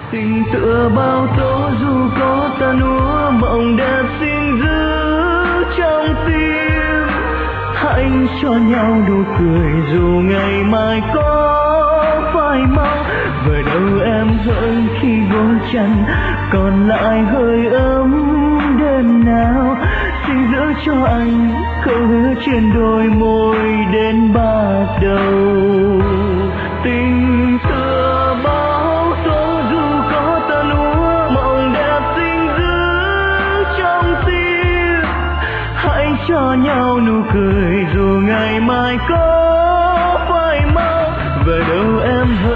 Tình tựa bao tố dù có tan úa, mộng đẹp xin giữ trong tim. Hãy cho nhau nụ cười dù ngày mai có phai mau. Về đâu em hỡi khi gối chăn còn lại hơi ấm đêm nào. Xin giữ cho anh câu hứa trên đôi môi đến bạc đầu. Tình tựa bao tố dù có tan úa, mộng đẹp xin giữ trong tim. Hãy cho nhau nụ cười dù ngày mai có phai mau. Về đâu em hỡi